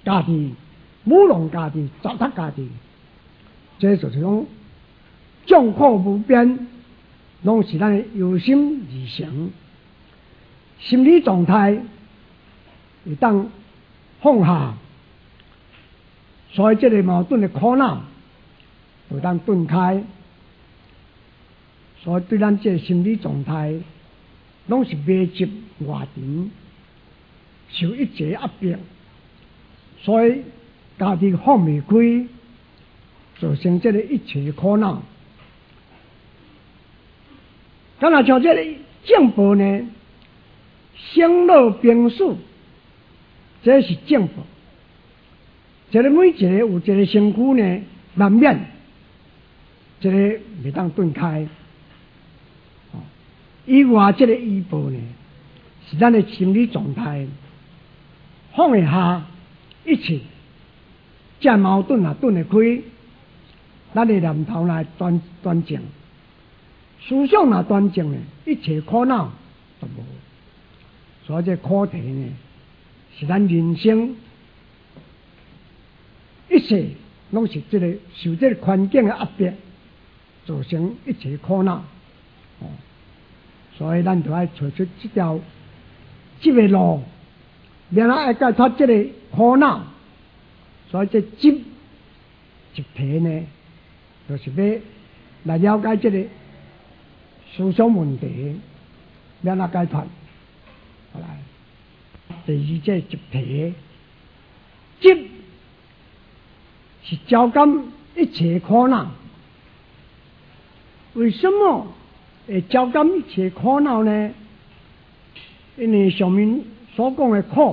家己、舞弄家己、糟蹋家己，这就是讲众口无边，拢是咱的由心而成，心理状态会当放下，所以这个矛盾的苦恼会当顿开，所以对咱这个心理状态，拢是未及外尘，受一切压迫，所以家己放未开，造成这个一切苦恼。敢若像这个正报呢，生老病死，这是正报。这个每一个有一个身躯呢，难免这个未当顿开。以外，这个医报呢，是咱的心理状态放得下一切，这矛盾也顿会开，咱的念头来端正，思想若端正呢，一切苦恼都无。所以这课题呢，是咱人生一切拢是这个受这个环境的压迫，造成一切苦恼。所以咱就要找出这个路，然后要解脱这个苦恼。所以这集题呢，就是要来了解这个思想问题，然后解脱。好来，第二这集题，集是招感一切苦恼。为什么会招感一切苦恼呢？因为上面所讲的苦，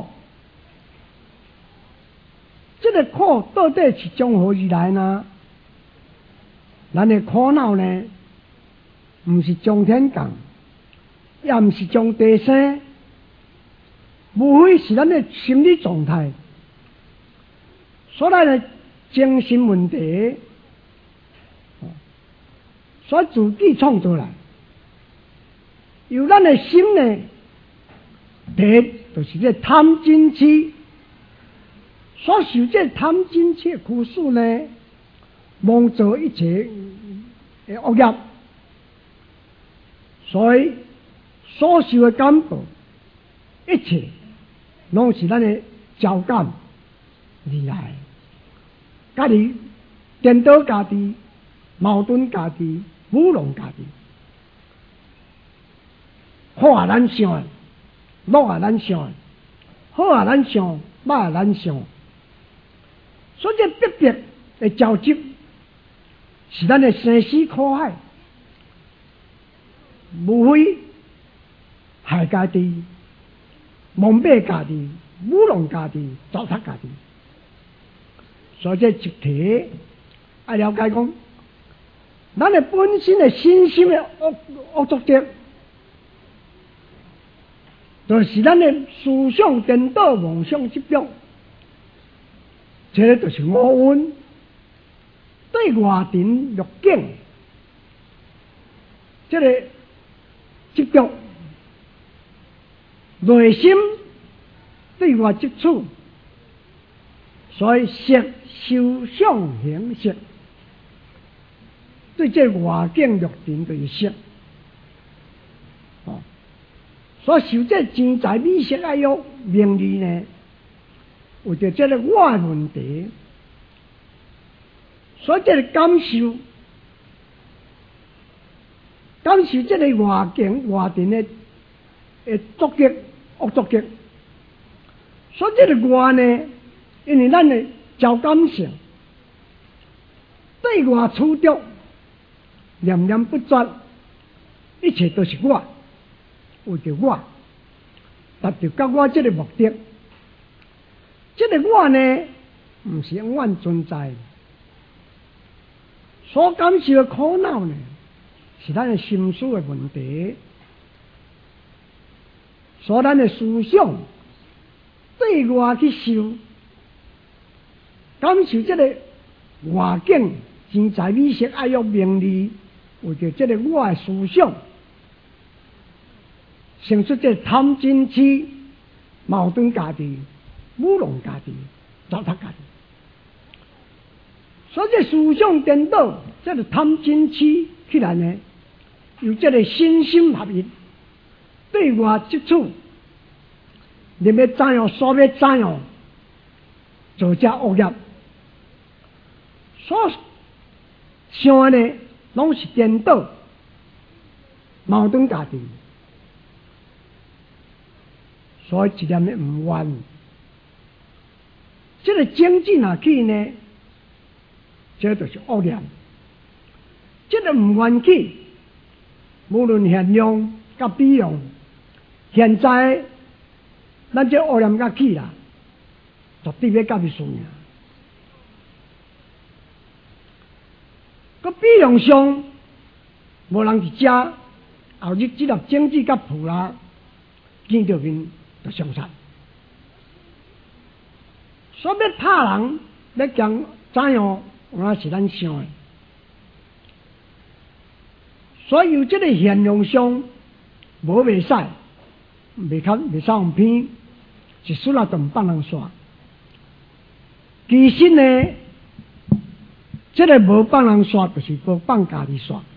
这个苦到底是从何而来呢？咱的苦恼呢，不是从天降，也不是从地生，无非是咱的心理状态，所来的精神问题，所自己创造来。由咱的心呢，第一就是这贪嗔痴，所受这贪嗔痴苦事呢，妄做一切的恶业，所以所受的感报，一切拢是咱的交感而来，家己颠倒家己，矛盾家己，舞弄家己。好啊，咱想；恶啊，咱想；好啊，咱想；歹啊，咱想。所以这逼迫的交集，是咱的生死苦海，无非害家己、蒙蔽家己、舞弄家己、糟蹋家己。所以这集题要了解讲，咱的本身的身心的恶作者。就是咱的思想颠倒、妄想执着，这个就是五蕴对外尘入境，这个执着，内心对外接触，所以色、受、想、行、识，对这外境入尘就是色。所受这钱财美色爱欲名利呢，有着这个我的问题，所以这个感受这个外境外尘的作业恶作业，所以这个外呢，因为咱的交感性对外处着，念念不绝，一切都是我。为着我，达到到我这个目的，这个我呢，不是永远存在。所感受的苦恼呢，是咱的心思的问题，所咱的思想对外去受，感受这个外境、钱财、美色、爱欲、名利，为着这个我的思想。生出这贪嗔痴，矛盾家己，舞弄家己， 糟蹋家己。所以这思想颠倒，这个贪嗔痴起来呢，有这个身心合一，对外接触，你要怎样，所要怎样做这恶业，所想的呢，拢是颠倒、矛盾家己，所以一点也唔愿。这个精进下去呢，这就是恶念。这个唔愿去，无论现用甲比用，现在咱这恶念甲去啦，绝对要甲伊输赢。个比用上，无人去食，后日只粒精子甲腐啦，见到面就相杀。所以要拍人，要讲怎样，那是咱想的。所以有这个现象上，无袂使，袂使用偏，一输啦就唔帮人煞。其实呢，这个无帮人煞，就是无帮家己煞。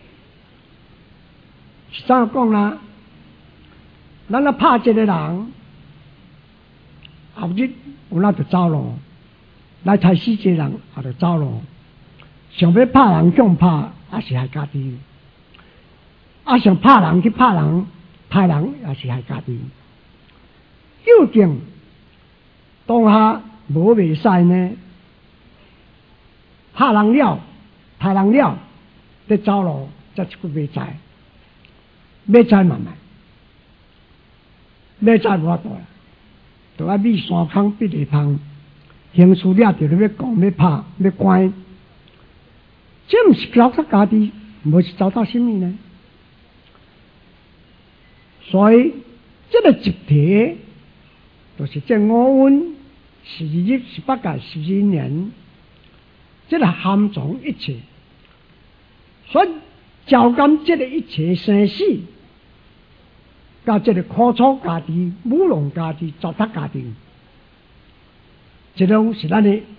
是怎样讲啦？咱咧拍一个人，后日有那就走咯，来杀死一个人也就走咯。想要拍人强拍，也是害家己；想拍人去拍人，害人也是害家己。究竟当下无袂使呢？拍人了，害人了，得走咯，这一句袂知，要知慢慢，要知无法度啦。就要米山空必地芳，刑事了就要讲要拍要关，这毋是糟蹋家己，无是糟蹋什么呢？所以这个集体就是这五运12日18届12年，这个含藏一切，所以照感这个一切生死。甲这个苦楚家己、舞弄家己、糟蹋家己，这种是咱的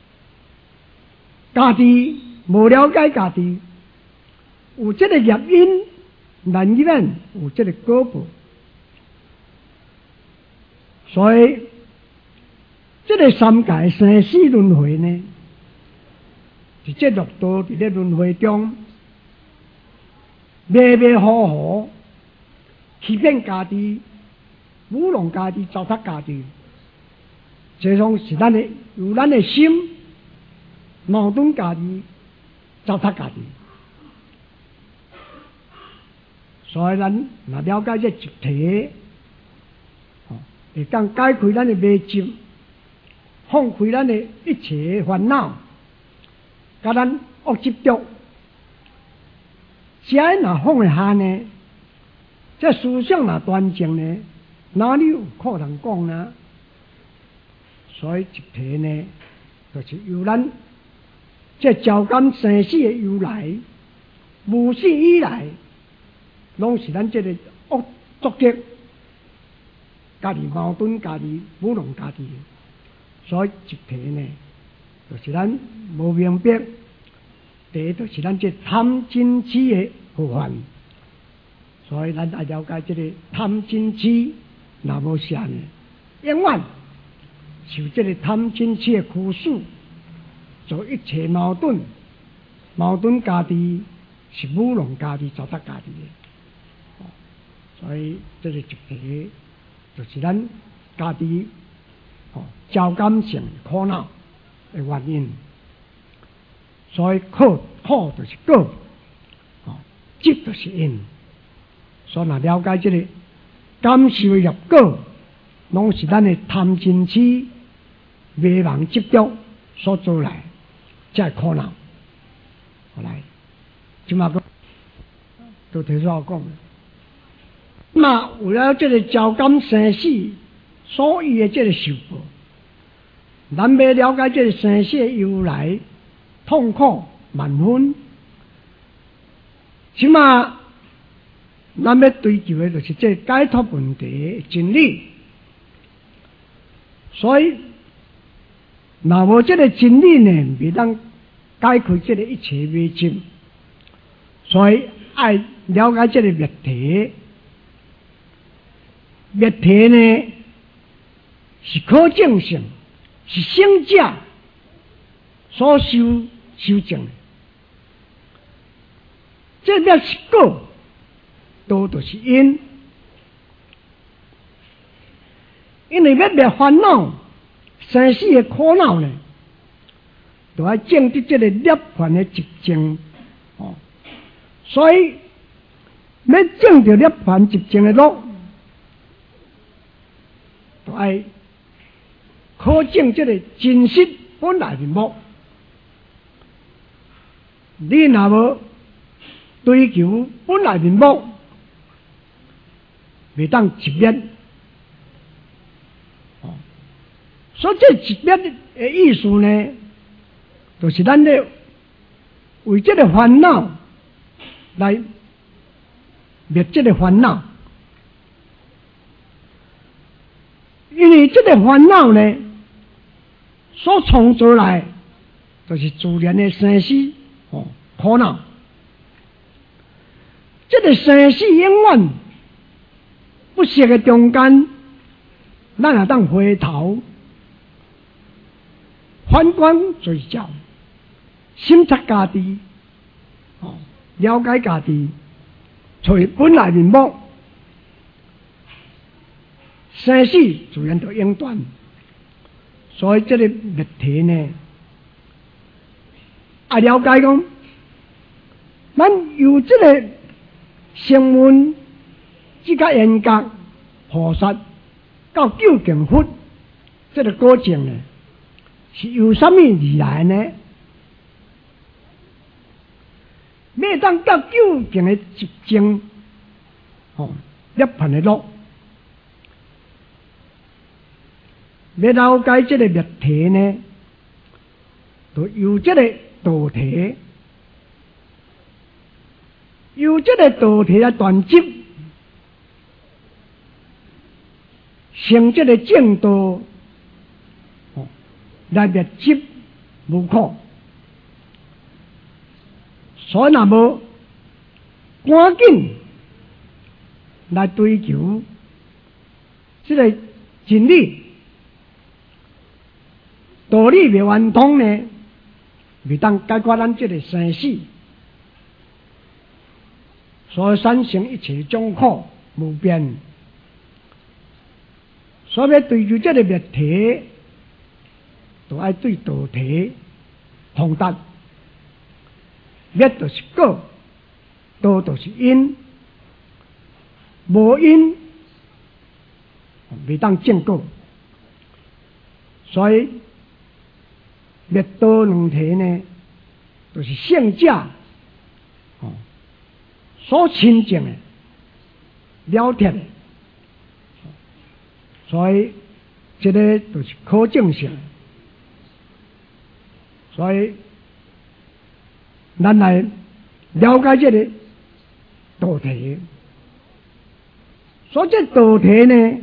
家己无了解家己，有这个业因，难免有这个果报。所以，这个三界生死轮回呢，是这六道伫咧轮回中，迷迷糊糊。欺骗家己、舞弄家己、糟蹋家己，这种是咱的有咱的心矛盾家己、糟蹋家己。所以咱若了解这集体，会当解开咱的迷执，放开咱的一切烦恼，甲咱恶执着，这若放得下呢？这思想若端正呢，哪里有可能讲呢？所以集体呢，就是由咱这照感生死的由来，无始以来，拢是咱这个恶作业，家己矛盾家己，舞弄家己。所以集体呢，就是咱无明白，第一就是咱这贪嗔痴的祸患。所以咱要了解这个贪嗔痴，若无善呢，永远受这个贪嗔痴的苦事，做一切矛盾，矛盾家己是舞弄家己、糟蹋家己的。所以这个集体就是咱家己交感性苦恼的原因。所以苦就是果，执就是因。所以，若了解这个感受业果，拢是咱的贪嗔痴、迷茫执着所做来，才会苦恼。好来，即马都提出来讲。那为了这个照感生死所以的这个受报，咱要了解这个生死的由来，痛苦万分，即马。咱要追求的就是这解脱问题的真理，所以若无这个真理呢，未当解开这个一切迷津。所以爱了解这个灭体，灭体呢是可证性，是圣者所修证的。这灭是果，道就是因。因为要灭烦恼、生死的苦恼呢，就要证得这个涅槃的寂静。所以要证到涅槃寂静的路，就要考证这个真实本来面目。你若无追求本来面目，未当直灭。所以这直灭的意思呢，就是咱咧为这个烦恼来灭这个烦恼，因为这个烦恼呢，所创造来就是自然的生死苦恼。这个生死永远不息的中间，咱也当回头反观追照，审察家己，了解家己，找本来面目，生死自然就永断。所以这个灭体呢，了解讲，咱由这个声闻即个缘觉菩萨到究竟佛这个过程呢，是由什么而来呢？要当到究竟的寂静，涅槃的路，要了解这个灭体呢，就由这个道体，由这个道体来断集，成这个正道，来灭集无可。所以若无赶紧来追求这个真理道理未圆通呢，未当解决咱这个生死，所以产生一切种苦无边。所以要追求这个灭体，就要对道体通达。灭就是果，道就是因，无因未当证果。所以灭道两体呢，就是圣者所亲证的了脱的。所以这个就是可证性。所以咱来了解这个道体，所以这道体呢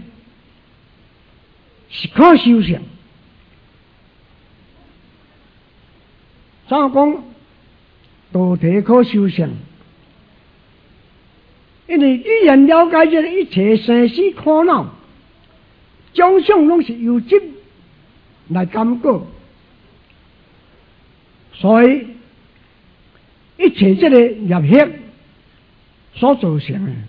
是可修行。怎讲道体可修行？因为既然了解这一切生死苦恼，终相拢是由这来感觉，所以一切这个业力所造成的，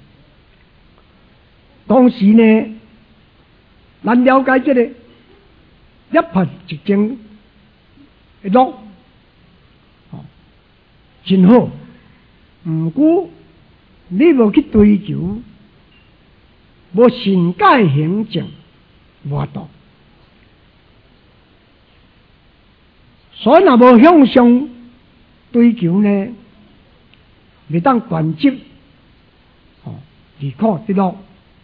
同时呢，咱了解这个涅槃寂静的路，真好。毋过你无去追求，无善解行证，无法度。所以若无向上追求呢，未当断集，离苦得乐。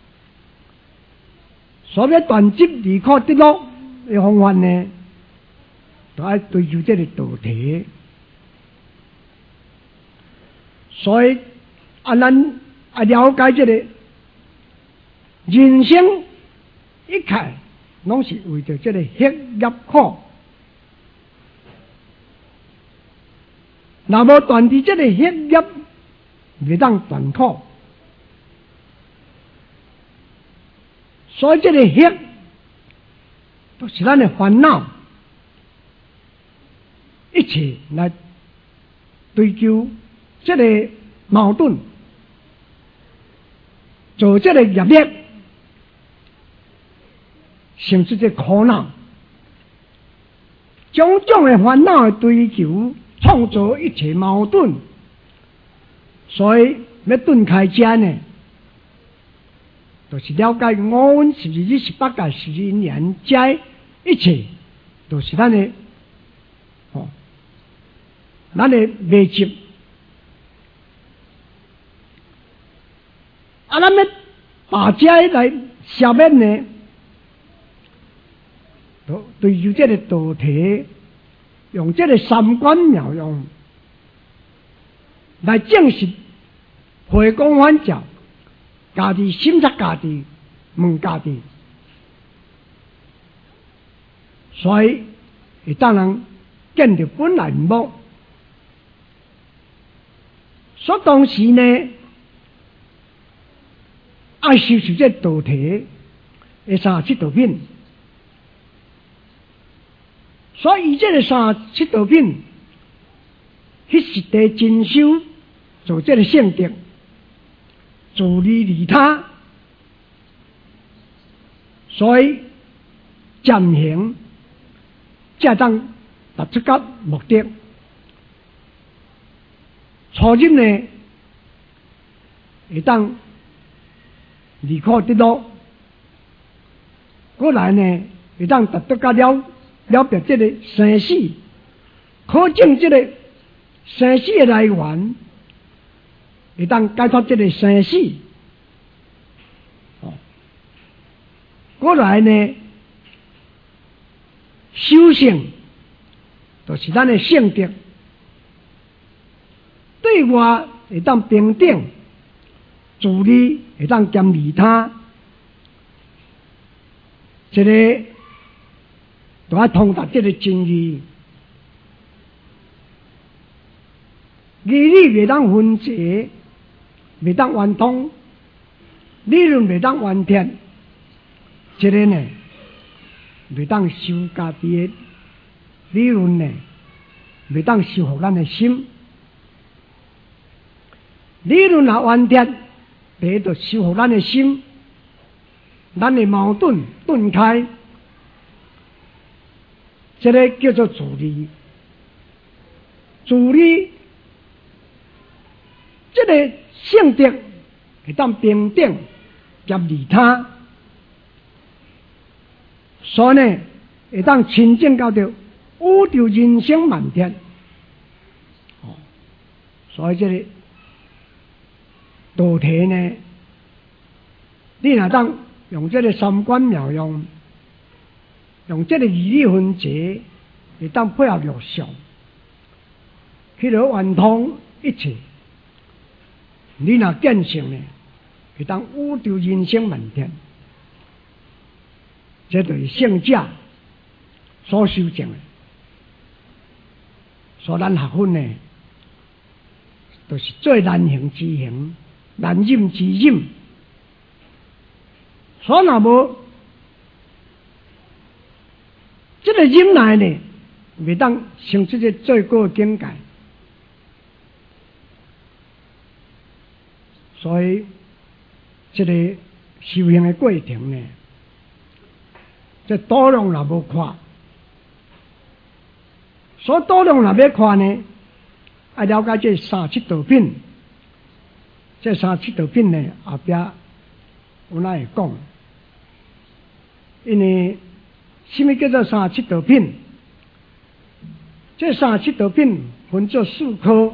所以断集离苦得乐的方法呢，就要追求这个道体。所以咱了解这个人生一切，拢是为着这个业苦若无断除这个业力，袂当断苦。所以这个业都是咱的烦恼，一切来追求这个矛盾，做这个业力，生出这苦恼。种种的烦恼的追求，创造一切矛盾。所以要顿开遮呢，就是了解五蕴12日18界12年，这一切都是咱的秘籍。咱要把这来消灭呢，对于这个道体，用这个三观妙用来证实回光返照，家己审查家己，问家己，所以会当人见到本来面目。所当时呢，爱修持这道体的37道品。所以，这个37道品，迄实地真修，做这个圣德，自利利他，所以暂行，才当达出个目的。初入呢，会当离苦得乐；过来呢，会当达到个了别这个生死，可证这个生死的来源，会当解脱这个生死。过来呢，修行就是咱的圣德，对外会当平等，自利会当兼利他，这个都要通达这个真义，义理袂当分解，袂当圆通，理论袂当完全，这个呢袂当修家己的理论呢，袂当修复咱的心。理论若完全，第一就修复咱的心，咱的矛盾顿开。这个叫做自利，自利，这个性德会当平等兼利他，所以呢会当亲近到着宇宙人生满天。所以这个道体呢，你若当用这个三观妙用。用这个义理分解，会当配合六相，去了圆通一切。你若见性呢，会当宇宙人生满天。这就是圣者所修证的。所以咱学问呢，就是最难行之行，难忍之忍。所以若无这个忍耐呢，袂当生出这最高的境界。所以，这个修行的过程呢，这度量若无看，所以度量若要看呢，要了解这37道品。这37道品呢，后边有哪会讲？因为什么叫做37道品？这37道品分作4科。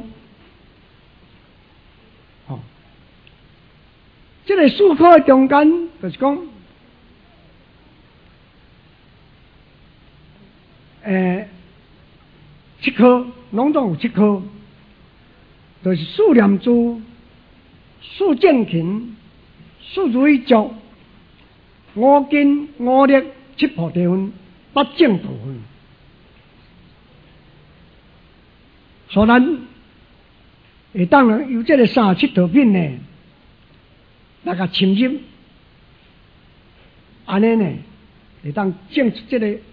这个4科的中间就是讲，7科，拢总有7科，就是4念珠、4正勤、4如意足、5根、5力、7菩提分、8正道分。所以咱会当由这个37道品呢，来甲侵入，安尼呢，会当证出这个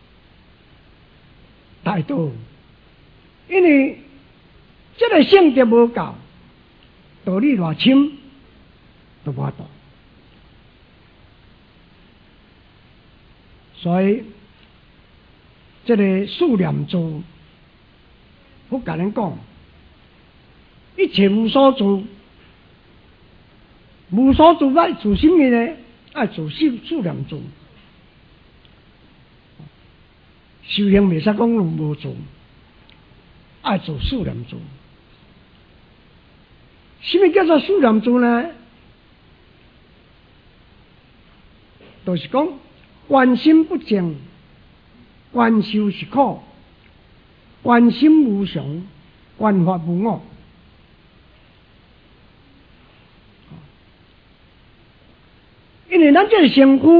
大道。因为这个性德无够，道理偌深都无法度。所以这个四念住，我甲恁讲，一切无所住，无所住爱住什么呢？爱住四念住。修行袂使讲无住，爱做四念住。什么叫做四念住呢？就是讲观心不净，观修是苦，观心无常，观法无我。因为咱这个身躯，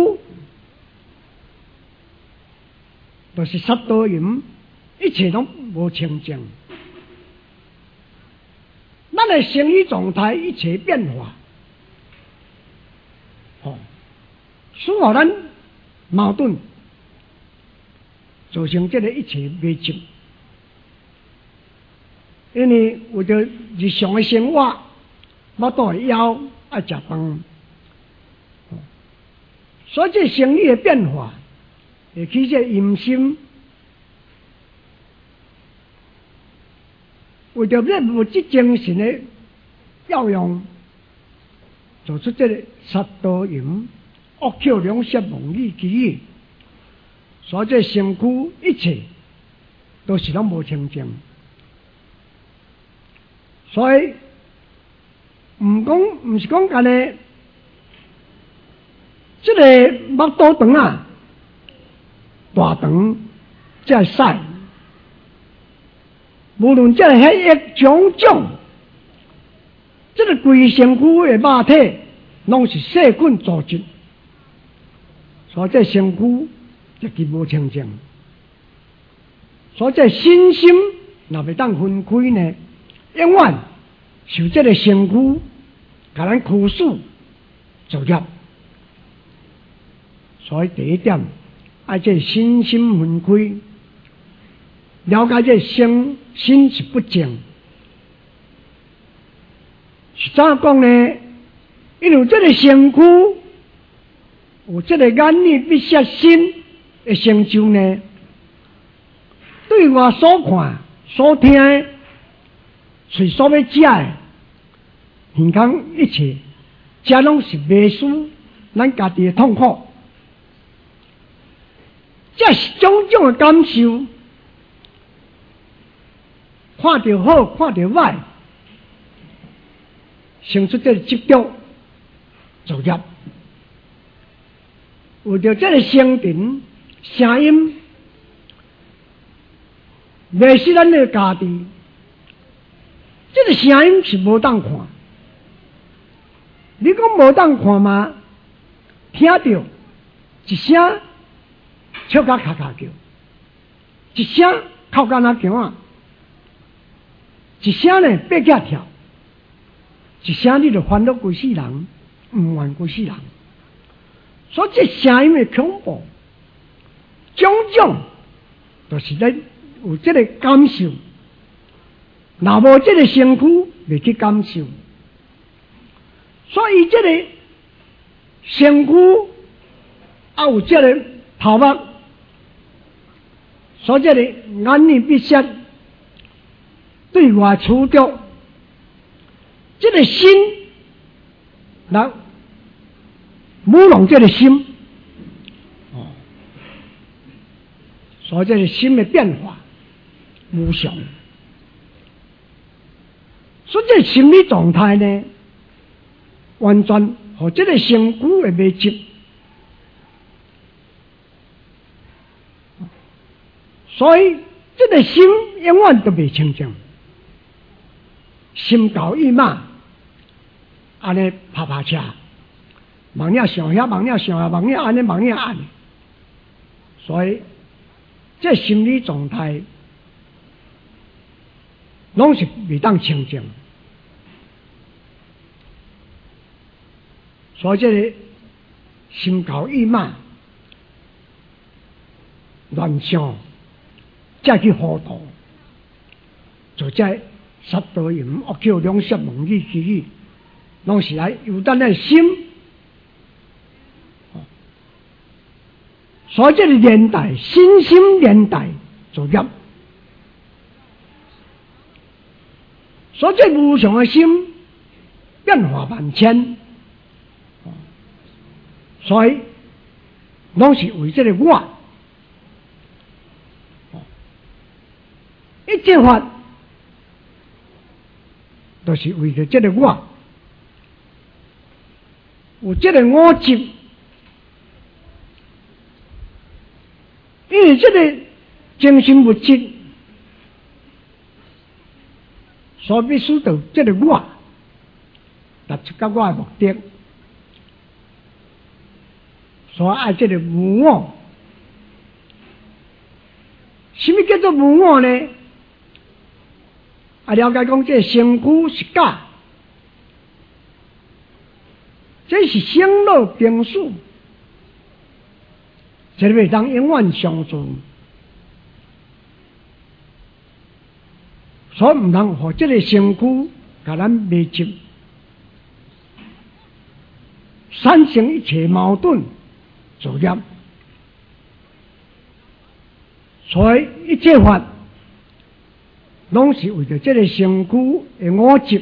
就是杀盗淫，一切拢无清净。咱的生理状态一切变化，使互咱矛盾，造成这个一切危机。因为为着日常的生活，要肚会枵，爱食饭，所以这生理的变化，会起这阴心。为着要物质精神的要用，做出这个杀盗淫、恶口两舌、妄语绮语，所以这身躯一切都是拢无清净。所以毋是讲干呢，这个目肚肠啊，大肠才会使。无论这个血液种种，这个规身躯的肉体，拢是细菌组织，所以这身躯就极无清净。所以这身心若袂当分开呢，永远受这个身躯甲咱驱使作业。所以第一点，爱这身心分开。了解这身心是不净，是怎样讲呢？因为这个身躯有这个眼耳鼻舌身的成就呢，对我所看、所听的，随所要食的，耳孔一切，这拢是未输咱家己的痛苦，这是种种的感受。看到好，看到歹，生出这个执着作业。为着这个声尘声音，迷失咱的家己。这个声音是无当看，你讲无当看嘛？听到一声笑甲咔咔叫，一声哭甲那叫啊！一声呢，爬起跳；一声你就烦恼规世人，唔愿规世人。所以这声音的恐怖，种种就是咱有这个感受。若无这个身躯，袂去感受。所以这个身躯啊，有这个头目，所以这个眼耳鼻舌。对外处着，这个心，来舞弄这个心，所以这个心的变化无常，所以这心理状态呢，完全和这个身躯的未接，所以这个心永远都未清净。心高意慢，安尼拍拍车，忙了上遐，忙了上下，忙了安尼，忙了安尼。所以，这心理状态，拢是未当清净。 所以这个心高意慢、乱想，再去糊涂，就在杀盗淫、恶口、两舌、妄语、绮语，拢是来由咱的心。所以这个年代，新兴年代作业，所以这无常的心变化万千，所以拢是为这个我，一切法都是为了这个我，有这个我执。因为这个精神物质，所必须到这个我，达出到我的目的，所以爱这个无我。什么叫做无我呢？了解讲这身躯是假，这是生老病死。这袂当永远相存，所以唔通互这个身躯甲咱迷执，产生一切矛盾作业。所以一切法拢是为着这个身躯的我执，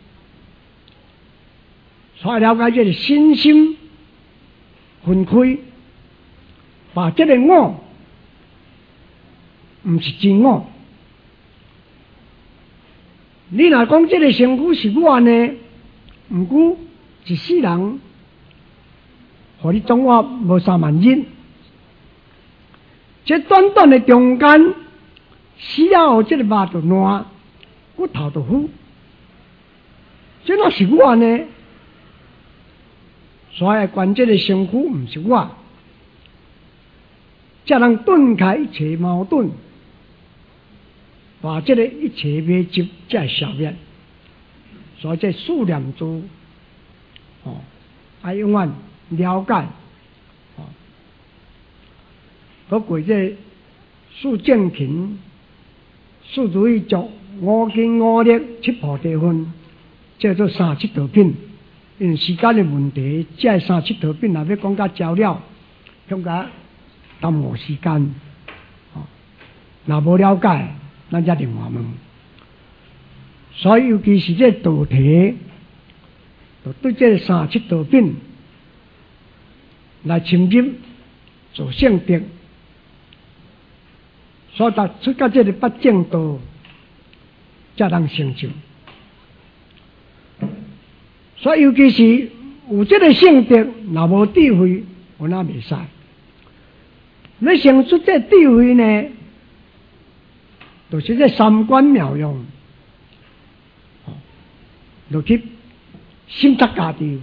所以了解这个身心分开。把这个我不是真我，你若讲这个身躯是我呢，不过一世人，和你总我无3万日，这短短的中间，需要这个肉就烂，骨头就腐，这哪是我呢？所以关这个身躯不是我。才能断开一切矛盾，把这个一切迷执才消灭。所以这四念珠，要永远了解，包括这四正勤、四如意足、五经五力、七菩提分，叫做37道品。因为时间的问题，这37道品若要讲较焦了，恐怕耽误时间，若无了解，咱才另外问。所以，尤其是这道题，就对这37道品来深入做圣德，所以达出到这个八正道，才能成就。所以，尤其是有这个圣德，若无智慧，有哪袂使？要生出这智慧呢，就是这三观妙用，就去审查家己。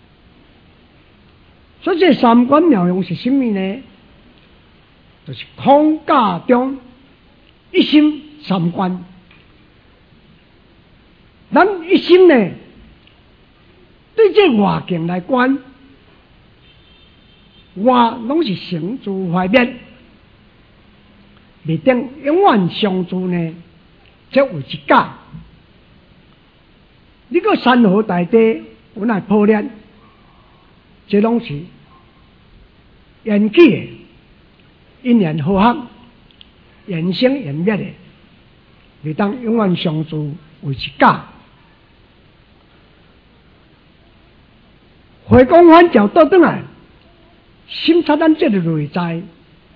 所以这三观妙用是什么呢？就是空假中一心三观。咱一心呢，对这外境来观。我拢是成住坏灭，未定永远相助呢，这有一假。你个山河大地有哪破裂，这拢是缘起的，因缘和合，缘生缘灭的，未当永远相助为一假。回光返照倒转来。审查咱这个内在，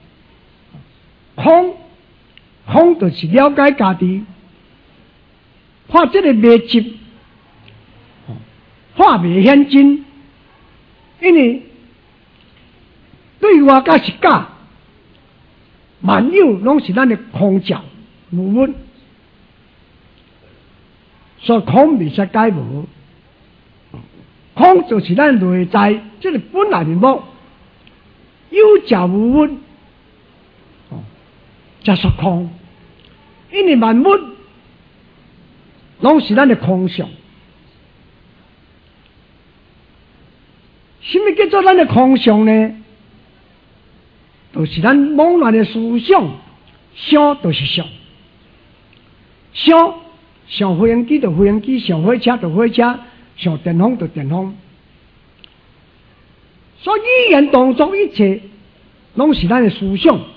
空就是了解家己，怕这个迷执，怕未显真，因为对我甲是假，万有拢是咱的空照无物，所以空未使解无，空就是咱内在这个本来面目。有假无物，才属空。因为万物拢是咱的空相， 什么叫做咱的空想呢？就是咱妄乱的思想，想就是想，想飞行机就飞行机，想火车就火车，想电风就电风。所以语言动作一切，拢是咱的思想。